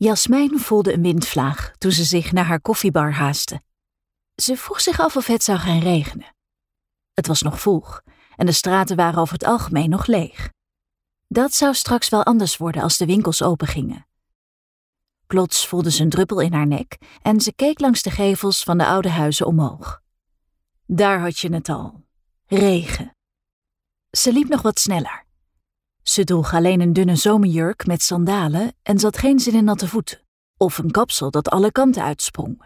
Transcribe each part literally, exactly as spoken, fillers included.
Jasmijn voelde een windvlaag toen ze zich naar haar koffiebar haastte. Ze vroeg zich af of het zou gaan regenen. Het was nog vroeg en de straten waren over het algemeen nog leeg. Dat zou straks wel anders worden als de winkels opengingen. Plots voelde ze een druppel in haar nek en ze keek langs de gevels van de oude huizen omhoog. Daar had je het al. Regen. Ze liep nog wat sneller. Ze droeg alleen een dunne zomerjurk met sandalen en ze had geen zin in natte voeten, of een kapsel dat alle kanten uitsprong.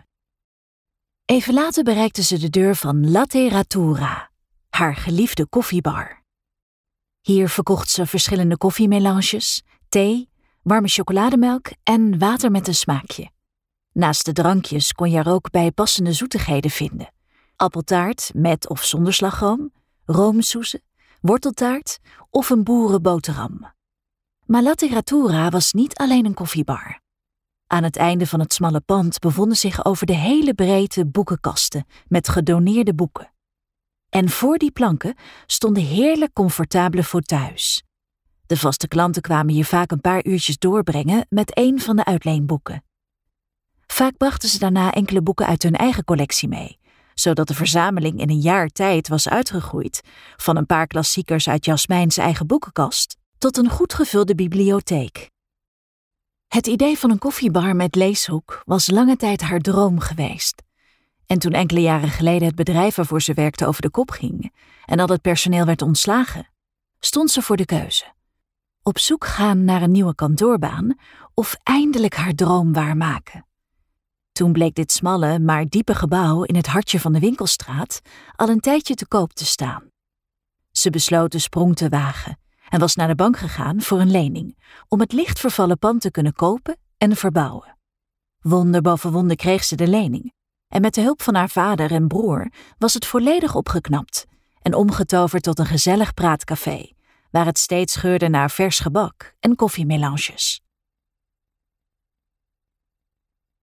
Even later bereikte ze de deur van Latteratura, haar geliefde koffiebar. Hier verkocht ze verschillende koffiemelanges, thee, warme chocolademelk en water met een smaakje. Naast de drankjes kon je er ook bijpassende zoetigheden vinden. Appeltaart met of zonder slagroom, roomsoezen, worteltaart of een boerenboterham. Maar Latteratura was niet alleen een koffiebar. Aan het einde van het smalle pand bevonden zich over de hele breedte boekenkasten met gedoneerde boeken. En voor die planken stonden heerlijk comfortabele fauteuils. De vaste klanten kwamen hier vaak een paar uurtjes doorbrengen met een van de uitleenboeken. Vaak brachten ze daarna enkele boeken uit hun eigen collectie mee, zodat de verzameling in een jaar tijd was uitgegroeid, van een paar klassiekers uit Jasmijns eigen boekenkast tot een goed gevulde bibliotheek. Het idee van een koffiebar met leeshoek was lange tijd haar droom geweest. En toen enkele jaren geleden het bedrijf waarvoor ze werkte over de kop ging en al het personeel werd ontslagen, stond ze voor de keuze. Op zoek gaan naar een nieuwe kantoorbaan of eindelijk haar droom waarmaken. Toen bleek dit smalle, maar diepe gebouw in het hartje van de winkelstraat al een tijdje te koop te staan. Ze besloot de sprong te wagen en was naar de bank gegaan voor een lening om het licht vervallen pand te kunnen kopen en verbouwen. Wonder boven wonder kreeg ze de lening en met de hulp van haar vader en broer was het volledig opgeknapt en omgetoverd tot een gezellig praatcafé, waar het steeds geurde naar vers gebak en koffiemelanges.